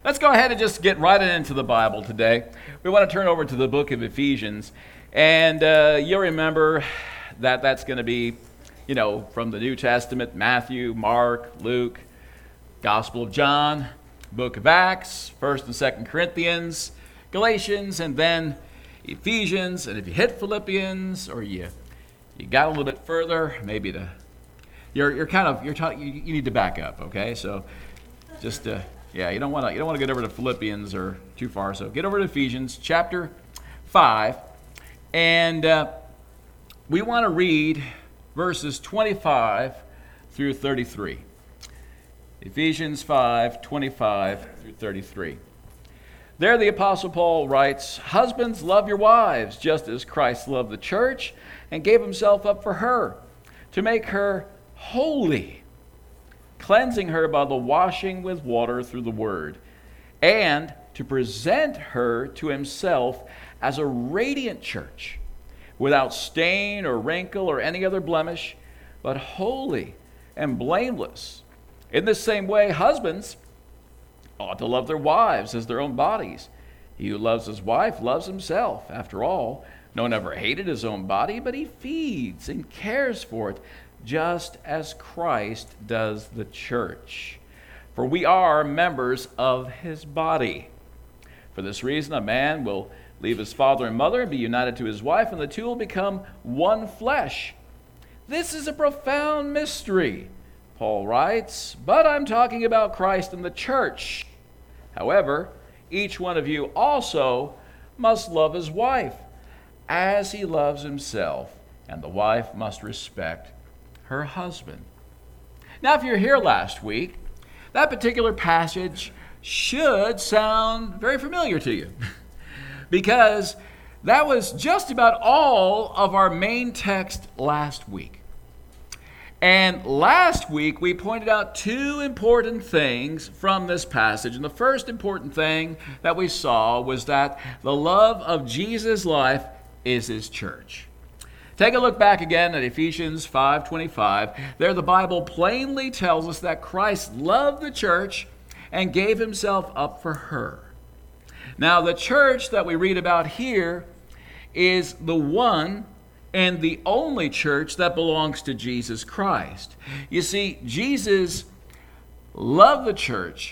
Let's go ahead and just get right into the Bible today. We want to turn over to the book of Ephesians. And you'll remember that that's going to be, from the New Testament, Matthew, Mark, Luke, Gospel of John, book of Acts, 1st and 2nd Corinthians, Galatians, and then Ephesians. And if you hit Philippians, or you got a little bit further, maybe you need to back up, okay? So just you don't want to get over to Philippians or too far. So get over to Ephesians chapter 5, and we want to read verses 25 through 33. Ephesians 5, 25 through 33. There the Apostle Paul writes, "Husbands, love your wives, just as Christ loved the church and gave himself up for her, to make her holy, cleansing her by the washing with water through the word, and to present her to himself as a radiant church, without stain or wrinkle or any other blemish, but holy and blameless. In the same way, husbands ought to love their wives as their own bodies. He who loves his wife loves himself. After all, no one ever hated his own body, but he feeds and cares for it, just as Christ does the church. For we are members of his body. For this reason, a man will leave his father and mother and be united to his wife, and the two will become one flesh. This is a profound mystery," Paul writes, "but I'm talking about Christ and the church. However, each one of you also must love his wife as he loves himself, and the wife must respect her husband." Now, if you're here last week, that particular passage should sound very familiar to you because that was just about all of our main text last week. And last week, we pointed out two important things from this passage. And the first important thing that we saw was that the love of Jesus' life is his church. Take a look back again at Ephesians 5:25. There the Bible plainly tells us that Christ loved the church and gave himself up for her. Now, the church that we read about here is the one and the only church that belongs to Jesus Christ. You see, Jesus loved the church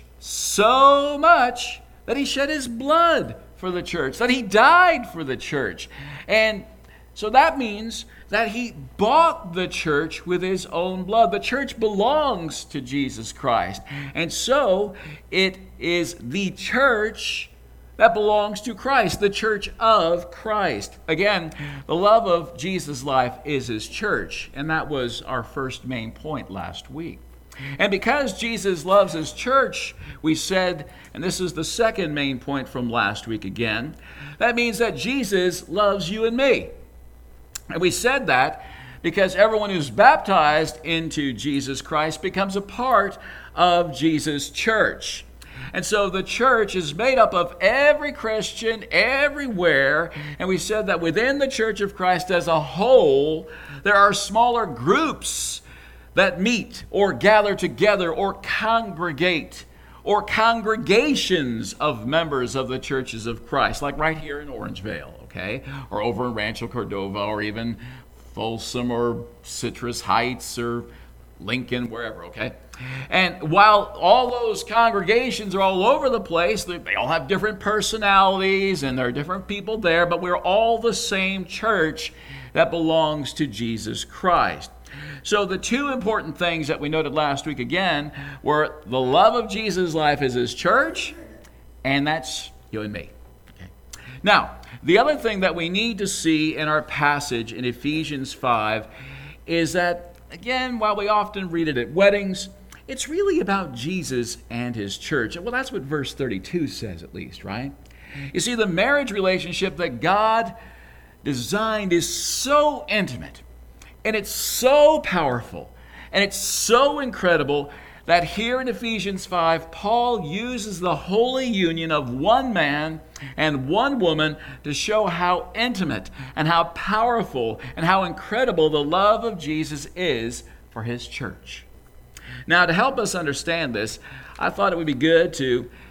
so much that he shed his blood for the church, that he died for the church. And so that means that he bought the church with his own blood. The church belongs to Jesus Christ. And so it is the church that belongs to Christ, the church of Christ. Again, the love of Jesus' life is his church, and that was our first main point last week. And because Jesus loves his church, we said, and this is the second main point from last week again, that means that Jesus loves you and me. And we said that because everyone who's baptized into Jesus Christ becomes a part of Jesus' church. And so the church is made up of every Christian everywhere. And we said that within the church of Christ as a whole, there are smaller groups that meet or gather together or congregate, or congregations of members of the churches of Christ, like right here in Orangevale, okay? Or over in Rancho Cordova, or even Folsom or Citrus Heights or Lincoln, wherever, okay? And while all those congregations are all over the place, they all have different personalities and there are different people there, but we're all the same church that belongs to Jesus Christ. So the two important things that we noted last week again were the love of Jesus' life is his church, and that's you and me. Okay. Now, the other thing that we need to see in our passage in Ephesians 5 is that, again, while we often read it at weddings, it's really about Jesus and his church. Well, that's what verse 32 says, at least, right? You see, the marriage relationship that God designed is so intimate, and it's so powerful, and it's so incredible that here in Ephesians 5, Paul uses the holy union of one man and one woman to show how intimate and how powerful and how incredible the love of Jesus is for his church. Now, to help us understand this, I thought it would be good to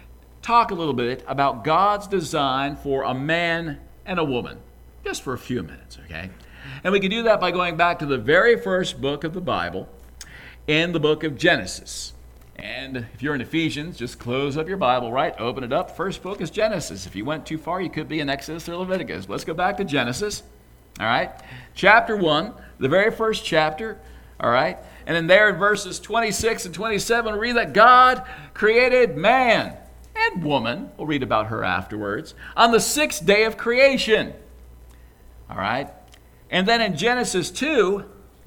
talk a little bit about God's design for a man and a woman, just for a few minutes, okay? And we can do that by going back to the very first book of the Bible, in the book of Genesis. And if you're in Ephesians, just close up your Bible, right? Open it up. First book is Genesis. If you went too far, you could be in Exodus or Leviticus. Let's go back to Genesis, all right? Chapter 1, the very first chapter, all right? And in there in verses 26 and 27, we read that God created man and woman. We'll read about her afterwards. On the sixth day of creation, all right? And then in Genesis 2,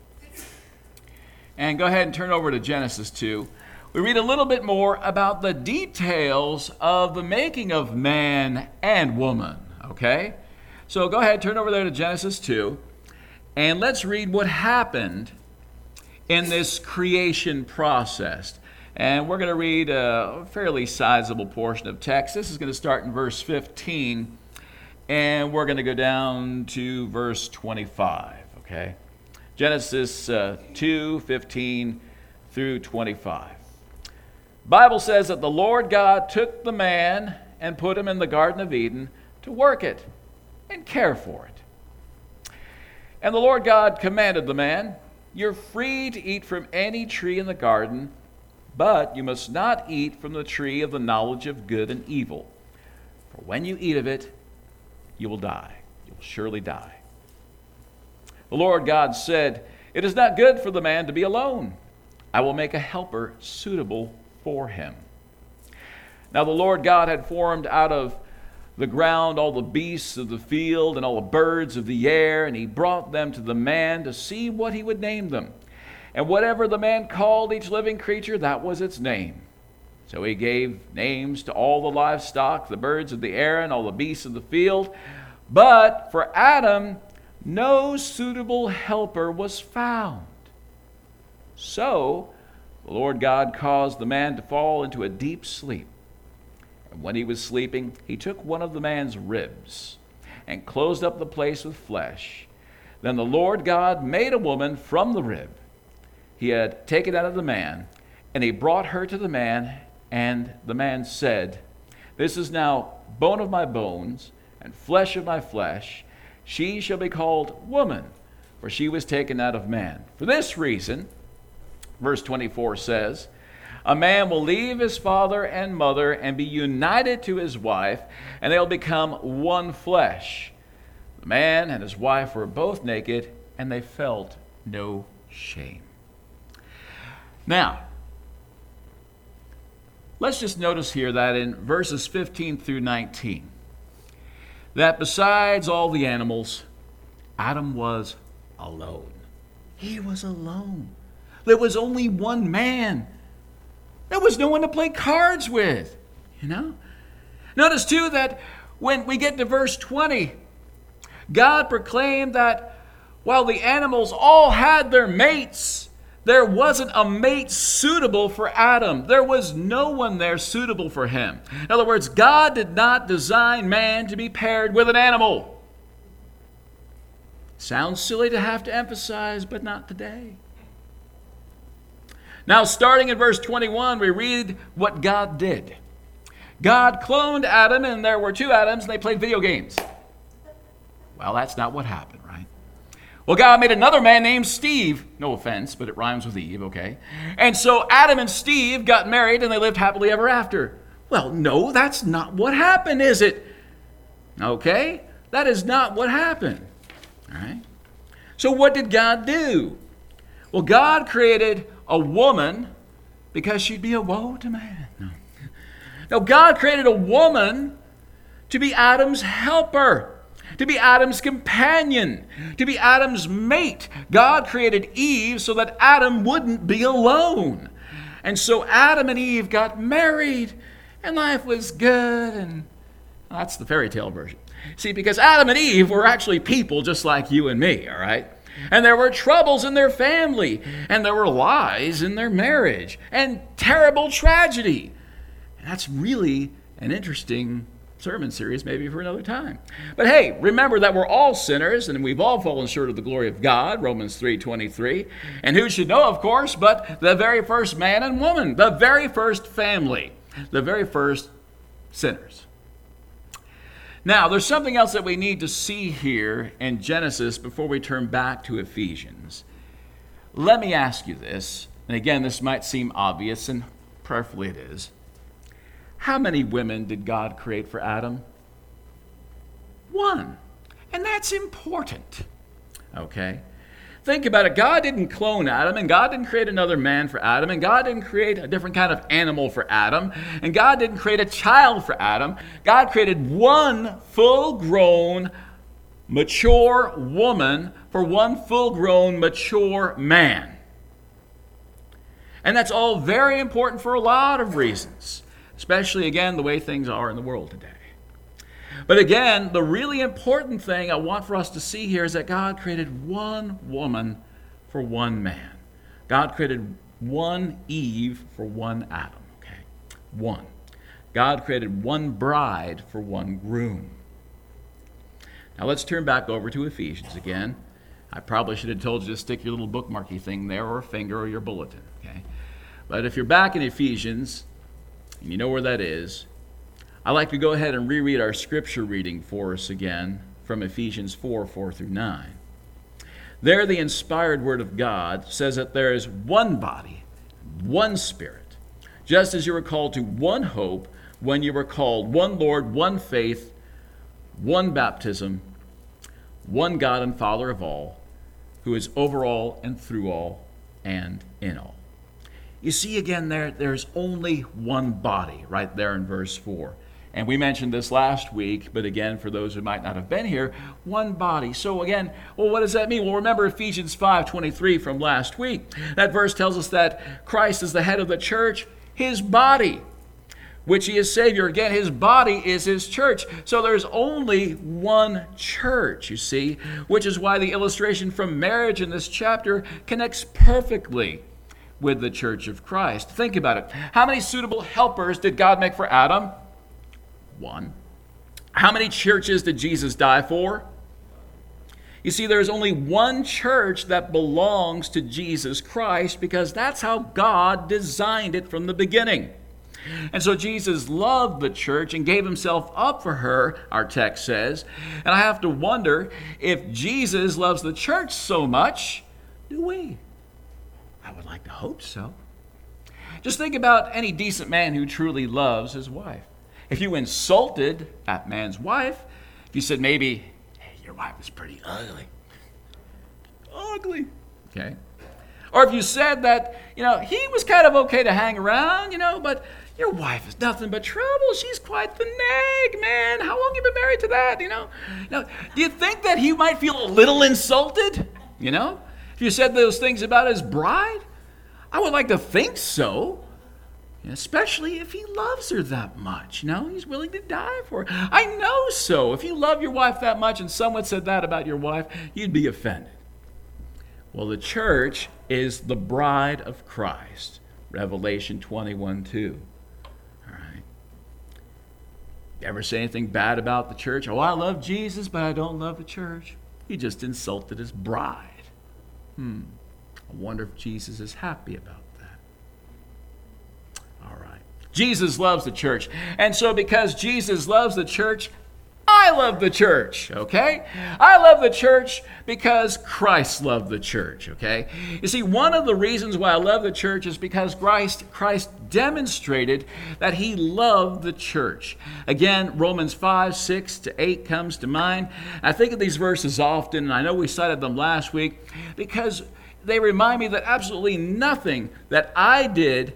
and go ahead and turn over to Genesis 2, we read a little bit more about the details of the making of man and woman, okay? So go ahead, turn over there to Genesis 2, and let's read what happened in this creation process. And we're going to read a fairly sizable portion of text. This is going to start in verse 15, and we're going to go down to verse 25, okay? Genesis 2:15 through 25. Bible says that the Lord God took the man and put him in the Garden of Eden to work it and care for it. And the Lord God commanded the man, "You're free to eat from any tree in the garden, but you must not eat from the tree of the knowledge of good and evil. For when you eat of it, you will die. You will surely die." The Lord God said, "It is not good for the man to be alone. I will make a helper suitable for him." Now the Lord God had formed out of the ground all the beasts of the field and all the birds of the air, and he brought them to the man to see what he would name them. And whatever the man called each living creature, that was its name. So he gave names to all the livestock, the birds of the air, and all the beasts of the field. But for Adam, no suitable helper was found. So the Lord God caused the man to fall into a deep sleep. And when he was sleeping, he took one of the man's ribs and closed up the place with flesh. Then the Lord God made a woman from the rib he had taken out of the man, and he brought her to the man, and the man said, "This is now bone of my bones and flesh of my flesh. She shall be called woman, for she was taken out of man. For this reason," verse 24 says, "a man will leave his father and mother and be united to his wife, and they'll become one flesh. The man and his wife were both naked, and they felt no shame." Now, let's just notice here that in verses 15 through 19, that besides all the animals, Adam was alone. He was alone. There was only one man. There was no one to play cards with, you know? Notice, too, that when we get to verse 20, God proclaimed that while the animals all had their mates, there wasn't a mate suitable for Adam. There was no one there suitable for him. In other words, God did not design man to be paired with an animal. Sounds silly to have to emphasize, but not today. Now, starting in verse 21, we read what God did. God cloned Adam, and there were two Adams, and they played video games. Well, that's not what happened, right? Well, God made another man named Steve. No offense, but it rhymes with Eve, okay? And so Adam and Steve got married, and they lived happily ever after. Well, no, that's not what happened, is it? Okay? That is not what happened. All right? So what did God do? Well, God created a woman because she'd be a woe to man. No, God created a woman to be Adam's helper, to be Adam's companion, to be Adam's mate. God created Eve so that Adam wouldn't be alone. And so Adam and Eve got married, and life was good, and that's the fairy tale version. See, because Adam and Eve were actually people just like you and me, all right? And there were troubles in their family, and there were lies in their marriage, and terrible tragedy. And that's really an interesting sermon series, maybe for another time. But hey, remember that we're all sinners, and we've all fallen short of the glory of God, Romans 3:23. And who should know, of course, but the very first man and woman, the very first family, the very first sinners. Now, there's something else that we need to see here in Genesis before we turn back to Ephesians. Let me ask you this, and again, this might seem obvious, and prayerfully it is. How many women did God create for Adam? One. And that's important. Okay? Think about it. God didn't clone Adam, and God didn't create another man for Adam, and God didn't create a different kind of animal for Adam, and God didn't create a child for Adam. God created one full-grown, mature woman for one full-grown, mature man. And that's all very important for a lot of reasons, especially, again, the way things are in the world today. But again, the really important thing I want for us to see here is that God created one woman for one man. God created one Eve for one Adam. Okay? One. God created one bride for one groom. Now let's turn back over to Ephesians again. I probably should have told you to stick your little bookmarky thing there, or a finger, or your bulletin. Okay? But if you're back in Ephesians, and you know where that is, I'd like to go ahead and reread our scripture reading for us again from Ephesians 4 through 9. There, the inspired word of God says that there is one body, one Spirit, just as you were called to one hope when you were called, one Lord, one faith, one baptism, one God and Father of all, who is over all and through all and in all. You see again there's only one body right there in verse 4. And we mentioned this last week, but again, for those who might not have been here, one body. So again, well, what does that mean? Well, remember Ephesians 5:23 from last week. That verse tells us that Christ is the head of the church, his body, which he is Savior. Again, his body is his church. So there's only one church, you see, which is why the illustration from marriage in this chapter connects perfectly with the church of Christ. Think about it. How many suitable helpers did God make for Adam? One. How many churches did Jesus die for? You see, there's only one church that belongs to Jesus Christ because that's how God designed it from the beginning. And so Jesus loved the church and gave himself up for her, our text says. And I have to wonder, if Jesus loves the church so much, do we? I would like to hope so. Just think about any decent man who truly loves his wife. If you insulted that man's wife, if you said maybe, hey, your wife is pretty ugly. Ugly. Okay. Or if you said that, he was kind of okay to hang around, but your wife is nothing but trouble. She's quite the nag, man. How long have you been married to that, Now, do you think that he might feel a little insulted, if you said those things about his bride? I would like to think so. Especially if he loves her that much. He's willing to die for her. I know so. If you love your wife that much and someone said that about your wife, you'd be offended. Well, the church is the bride of Christ. Revelation 21:2. All right. You ever say anything bad about the church? Oh, I love Jesus, but I don't love the church. You just insulted his bride. I wonder if Jesus is happy about that. All right. Jesus loves the church. And so because Jesus loves the church, I love the church, okay? I love the church because Christ loved the church, okay? You see, one of the reasons why I love the church is because Christ demonstrated that he loved the church. Again, Romans 5:6-8 comes to mind. I think of these verses often, and I know we cited them last week, because they remind me that absolutely nothing that I did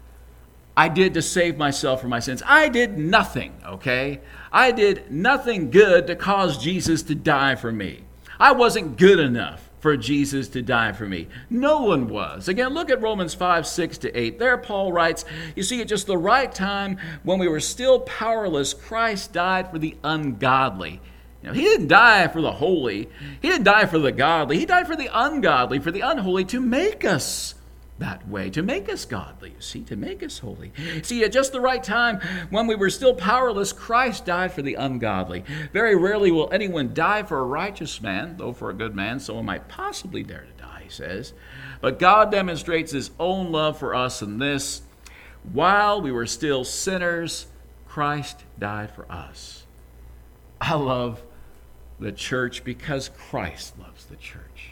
to save myself from my sins. I did nothing, okay? I did nothing good to cause Jesus to die for me. I wasn't good enough for Jesus to die for me. No one was. Again, look at Romans 5:6-8. There Paul writes, you see, at just the right time, when we were still powerless, Christ died for the ungodly. He didn't die for the holy. He didn't die for the godly. He died for the ungodly, for the unholy, to make us that way, to make us godly, you see, to make us holy. See, at just the right time, when we were still powerless, Christ died for the ungodly. Very rarely will anyone die for a righteous man, though for a good man, someone might possibly dare to die, he says. But God demonstrates his own love for us in this: while we were still sinners, Christ died for us. I love the church because Christ loves the church,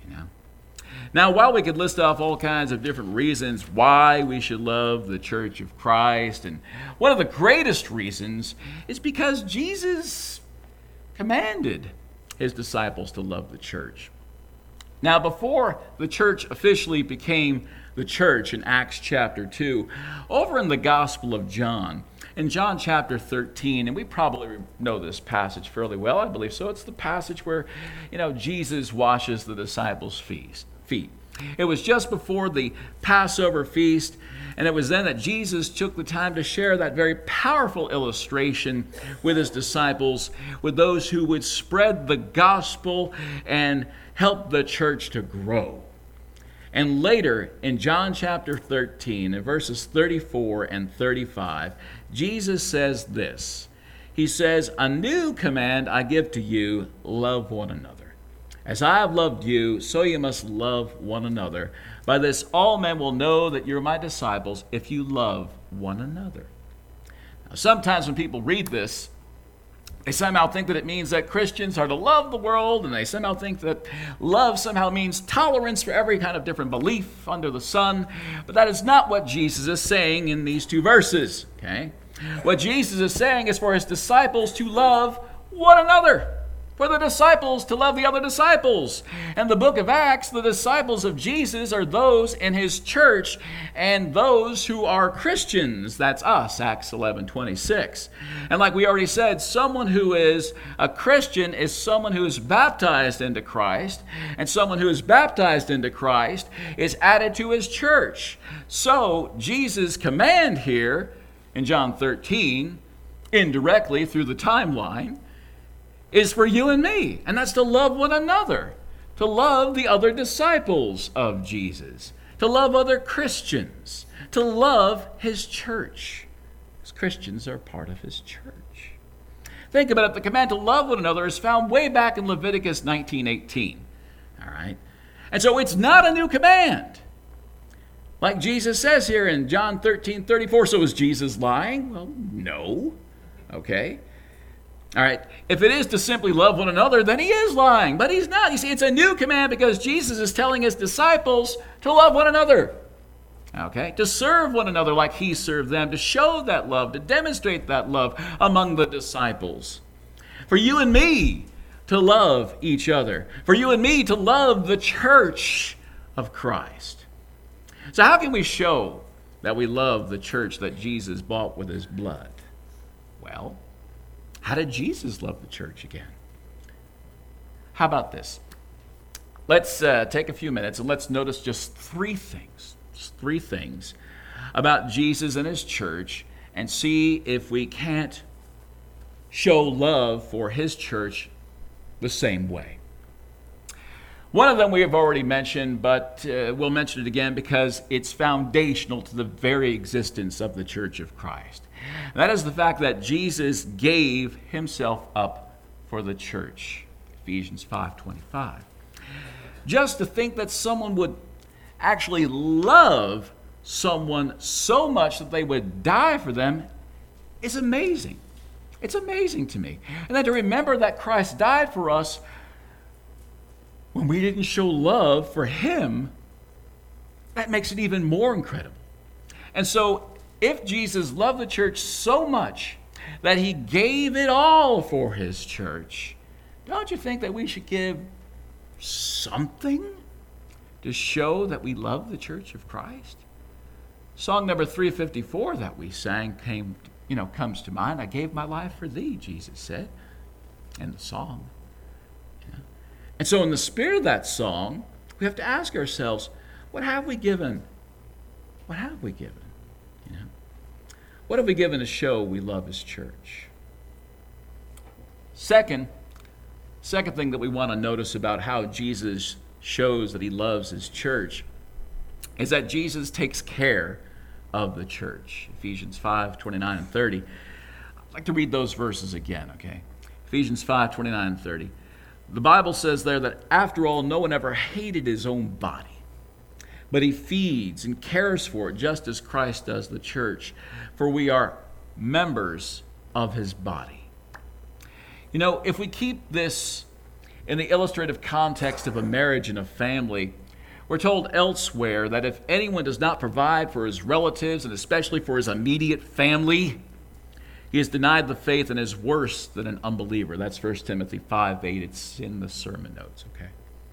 Now, while we could list off all kinds of different reasons why we should love the church of Christ, and one of the greatest reasons is because Jesus commanded his disciples to love the church. Now, before the church officially became the church in Acts chapter 2, over in the Gospel of John, in John chapter 13, and we probably know this passage fairly well, I believe so. It's the passage where, Jesus washes the disciples' feet. It was just before the Passover feast, and it was then that Jesus took the time to share that very powerful illustration with his disciples, with those who would spread the gospel and help the church to grow. And later, in John chapter 13, in verses 34 and 35, Jesus says this. He says, "A new command I give to you, love one another. As I have loved you, so you must love one another. By this all men will know that you're my disciples if you love one another." Now, sometimes when people read this, they somehow think that it means that Christians are to love the world, and they somehow think that love somehow means tolerance for every kind of different belief under the sun. But that is not what Jesus is saying in these two verses, okay? What Jesus is saying is for his disciples to love one another, for the disciples to love the other disciples. In the book of Acts, the disciples of Jesus are those in his church and those who are Christians. That's us, Acts 11:26. And like we already said, someone who is a Christian is someone who is baptized into Christ, and someone who is baptized into Christ is added to his church. So Jesus' command here in John 13, indirectly through the timeline, is for you and me, and that's to love one another, to love the other disciples of Jesus, to love other Christians, to love his church, because Christians are part of his church. Think about it. The command to love one another is found way back in Leviticus 19:18. All right? And so it's not a new command. Like Jesus says here in John 13:34, so is Jesus lying? Well, no. Okay. All right, if it is to simply love one another, then he is lying, but he's not. You see, it's a new command because Jesus is telling his disciples to love one another, okay, to serve one another like he served them, to show that love, to demonstrate that love among the disciples. For you and me to love each other, for you and me to love the church of Christ. So how can we show that we love the church that Jesus bought with his blood? Well, how did Jesus love the church again? How about this? Let's take a few minutes and let's notice just three things about Jesus and his church, and see if we can't show love for his church the same way. One of them we have already mentioned, but we'll mention it again because it's foundational to the very existence of the church of Christ. And that is the fact that Jesus gave himself up for the church. Ephesians 5:25. Just to think that someone would actually love someone so much that they would die for them is amazing. It's amazing to me. And then to remember that Christ died for us when we didn't show love for him, that makes it even more incredible. And so, if Jesus loved the church so much that he gave it all for his church, don't you think that we should give something to show that we love the church of Christ? Song number 354 that we sang comes to mind. I gave my life for thee, Jesus said in the song. And so in the spirit of that song, we have to ask ourselves, what have we given? What have we given? What have we given to show we love his church? Second thing that we want to notice about how Jesus shows that he loves his church is that Jesus takes care of the church. Ephesians 5:29 and 30. I'd like to read those verses again, okay? Ephesians 5:29 and 30. The Bible says there that after all, no one ever hated his own body, but he feeds and cares for it just as Christ does the church. For we are members of his body. You know, if we keep this in the illustrative context of a marriage and a family, we're told elsewhere that if anyone does not provide for his relatives, and especially for his immediate family, he is denied the faith and is worse than an unbeliever. That's 1 Timothy 5:8. It's in the sermon notes, okay?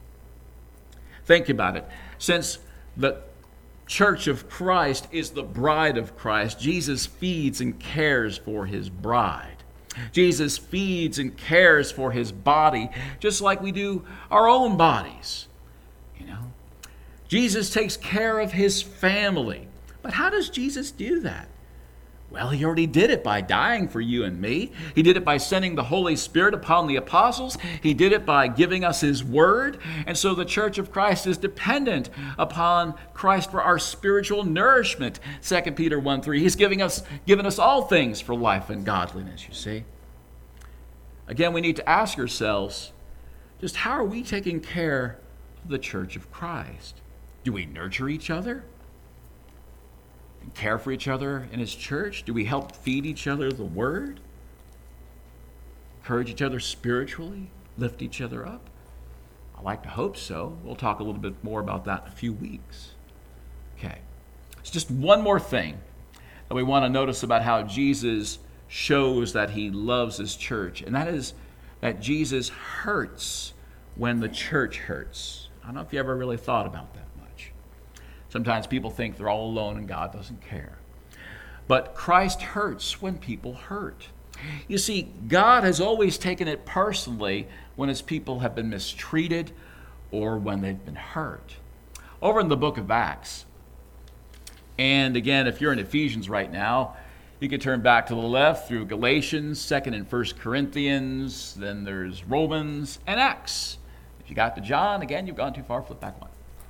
Think about it. Since the church of Christ is the bride of Christ, Jesus feeds and cares for his bride. Jesus feeds and cares for his body, just like we do our own bodies. You know, Jesus takes care of his family. But how does Jesus do that? Well, he already did it by dying for you and me. He did it by sending the Holy Spirit upon the apostles. He did it by giving us his word. And so the church of Christ is dependent upon Christ for our spiritual nourishment. 2 Peter 1:3. He's given us all things for life and godliness, you see. Again, we need to ask ourselves, just how are we taking care of the church of Christ? Do we nurture each other? And care for each other in his church? Do we help feed each other the word? Encourage each other spiritually? Lift each other up? I like to hope so. We'll talk a little bit more about that in a few weeks. Okay. It's just one more thing that we want to notice about how Jesus shows that he loves his church, and that is that Jesus hurts when the church hurts. I don't know if you ever really thought about that. Sometimes people think they're all alone and God doesn't care. But Christ hurts when people hurt. You see, God has always taken it personally when his people have been mistreated or when they've been hurt. Over in the book of Acts, and again, if you're in Ephesians right now, you can turn back to the left through Galatians, 2nd and 1st Corinthians, then there's Romans and Acts. If you got to John, again, you've gone too far, flip back one.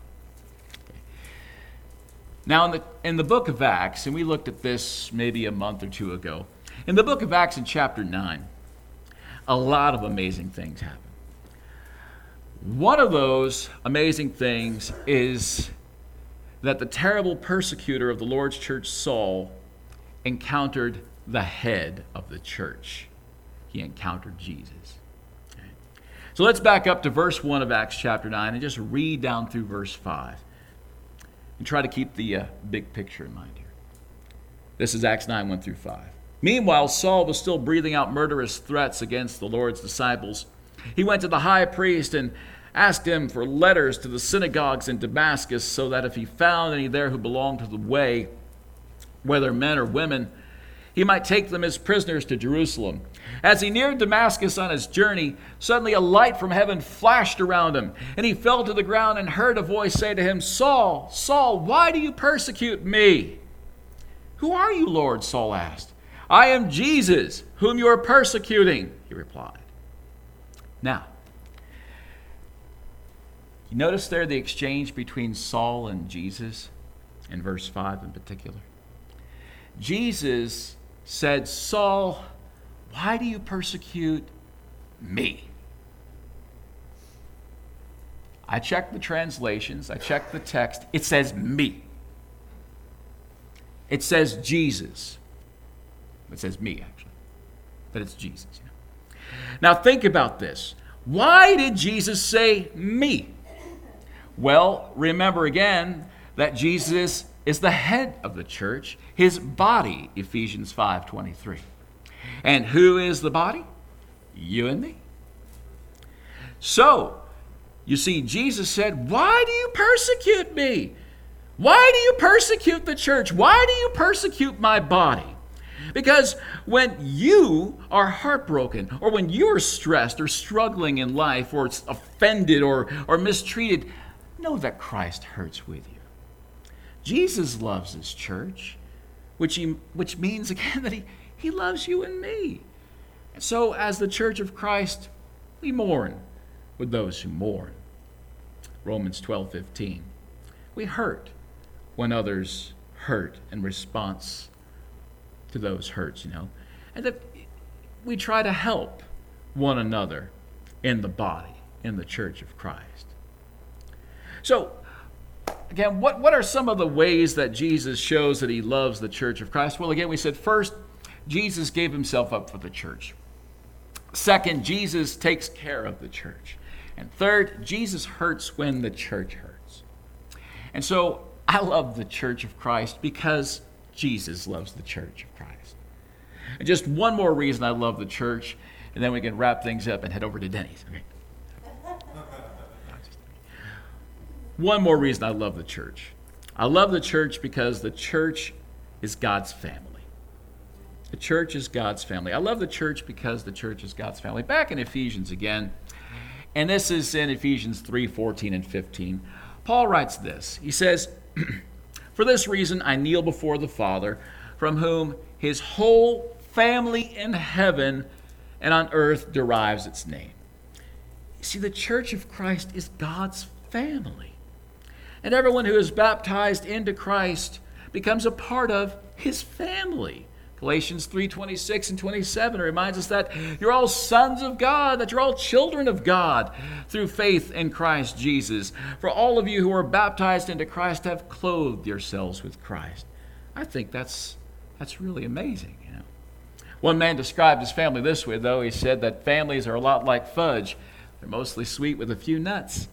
Now, in the book of Acts, and we looked at this maybe a month or two ago, in the book of Acts in chapter 9, a lot of amazing things happen. One of those amazing things is that the terrible persecutor of the Lord's church, Saul, encountered the head of the church. He encountered Jesus. Okay. So let's back up to verse 1 of Acts chapter 9 and just read down through verse 5. And try to keep the big picture in mind here. This is Acts 9, 1 through 5. Meanwhile, Saul was still breathing out murderous threats against the Lord's disciples. He went to the high priest and asked him for letters to the synagogues in Damascus, so that if he found any there who belonged to the way, whether men or women, he might take them as prisoners to Jerusalem. As he neared Damascus on his journey, suddenly a light from heaven flashed around him, and he fell to the ground and heard a voice say to him, "Saul, Saul, why do you persecute me?" "Who are you, Lord?" Saul asked. "I am Jesus, whom you are persecuting," he replied. Now, you notice there the exchange between Saul and Jesus in verse 5 in particular. Jesus said, "Saul, why do you persecute me?" I checked the translations. I checked the text. It says me. It says Jesus. It says me, actually. But it's Jesus. You know? Now think about this. Why did Jesus say me? Well, remember again that Jesus is the head of the church, his body, Ephesians 5:23. And who is the body? You and me. So, you see, Jesus said, "Why do you persecute me? Why do you persecute the church? Why do you persecute my body?" Because when you are heartbroken, or when you're stressed or struggling in life, or offended or mistreated, know that Christ hurts with you. Jesus loves his church, which means, again, that he loves you and me. And so, as the church of Christ, we mourn with those who mourn. Romans 12:15. We hurt when others hurt in response to those hurts, you know. And that we try to help one another in the body, in the church of Christ. So, again, what are some of the ways that Jesus shows that he loves the church of Christ? Well, again, we said first, Jesus gave himself up for the church. Second, Jesus takes care of the church. And third, Jesus hurts when the church hurts. And so I love the church of Christ because Jesus loves the church of Christ. And just one more reason I love the church, and then we can wrap things up and head over to Denny's. Okay? One more reason I love the church. I love the church because the church is God's family. The church is God's family. I love the church because the church is God's family. Back in Ephesians again, and this is in Ephesians 3:14 and 15. Paul writes this. He says, "For this reason I kneel before the Father, from whom his whole family in heaven and on earth derives its name." You see, the church of Christ is God's family. And everyone who is baptized into Christ becomes a part of his family. Galatians 3:26 and 27 reminds us that you're all sons of God, that you're all children of God through faith in Christ Jesus. For all of you who are baptized into Christ have clothed yourselves with Christ. I think that's really amazing. You know? One man described his family this way, though. He said that families are a lot like fudge. They're mostly sweet with a few nuts.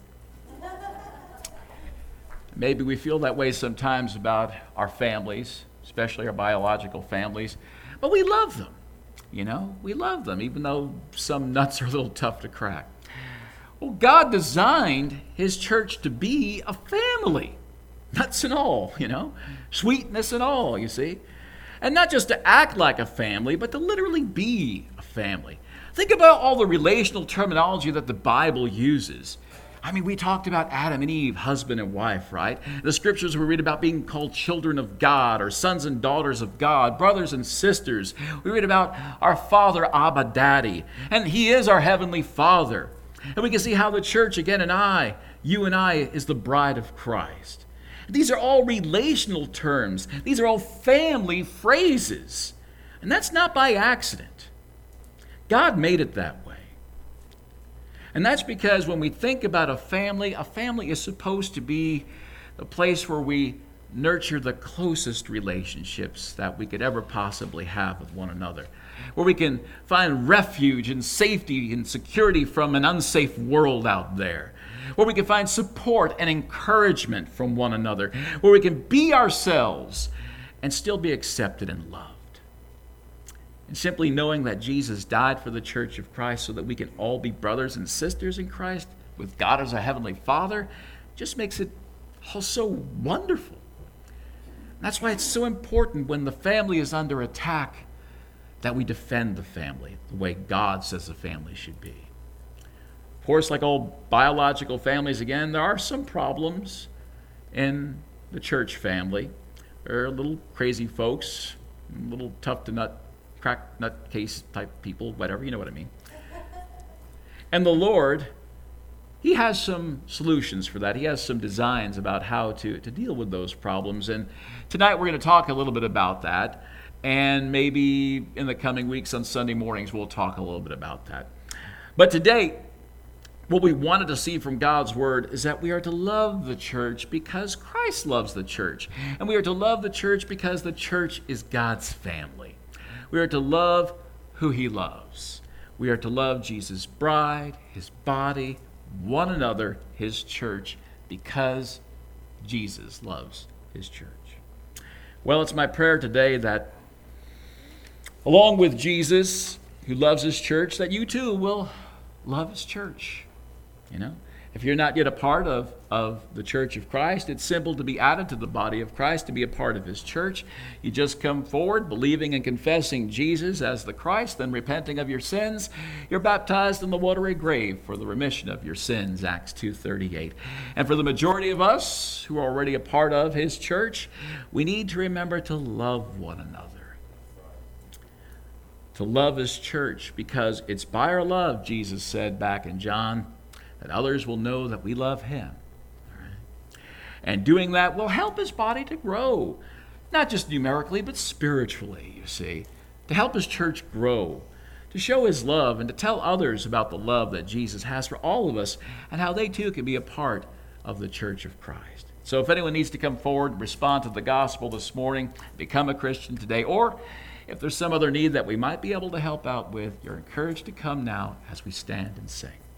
Maybe we feel that way sometimes about our families, especially our biological families, but we love them. You know, we love them, even though some nuts are a little tough to crack. Well, God designed his church to be a family, nuts and all, you know, sweetness and all, you see. And not just to act like a family, but to literally be a family. Think about all the relational terminology that the Bible uses. I mean, we talked about Adam and Eve, husband and wife, right? The scriptures we read about being called children of God, or sons and daughters of God, brothers and sisters. We read about our Father, Abba, Daddy, and he is our heavenly Father. And we can see how the church, again, you and I, is the bride of Christ. These are all relational terms. These are all family phrases. And that's not by accident. God made it that way. And that's because when we think about a family is supposed to be the place where we nurture the closest relationships that we could ever possibly have with one another, where we can find refuge and safety and security from an unsafe world out there, where we can find support and encouragement from one another, where we can be ourselves and still be accepted and loved. And simply knowing that Jesus died for the church of Christ so that we can all be brothers and sisters in Christ with God as our Heavenly Father just makes it all so wonderful. And that's why it's so important when the family is under attack that we defend the family the way God says the family should be. Of course, like all biological families, again, there are some problems in the church family. There are little crazy folks, little tough to crack nut case type people, whatever, you know what I mean. And the Lord, he has some solutions for that. He has some designs about how to deal with those problems. And tonight we're going to talk a little bit about that. And maybe in the coming weeks on Sunday mornings, we'll talk a little bit about that. But today, what we wanted to see from God's word is that we are to love the church because Christ loves the church. And we are to love the church because the church is God's family. We are to love who he loves. We are to love Jesus' bride, his body, one another, his church, because Jesus loves his church. Well, it's my prayer today that along with Jesus, who loves his church, that you too will love his church. You know, if you're not yet a part of the church of Christ, it's simple to be added to the body of Christ, to be a part of his church. You just come forward, believing and confessing Jesus as the Christ, then repenting of your sins. You're baptized in the watery grave for the remission of your sins, Acts 2:38. And for the majority of us who are already a part of his church, we need to remember to love one another. To love his church, because it's by our love, Jesus said back in John, that others will know that we love him. All right? And doing that will help his body to grow, not just numerically, but spiritually, you see, to help his church grow, to show his love, and to tell others about the love that Jesus has for all of us and how they too can be a part of the church of Christ. So if anyone needs to come forward and respond to the gospel this morning, become a Christian today, or If there's some other need that we might be able to help out with, you're encouraged to come now as we stand and sing.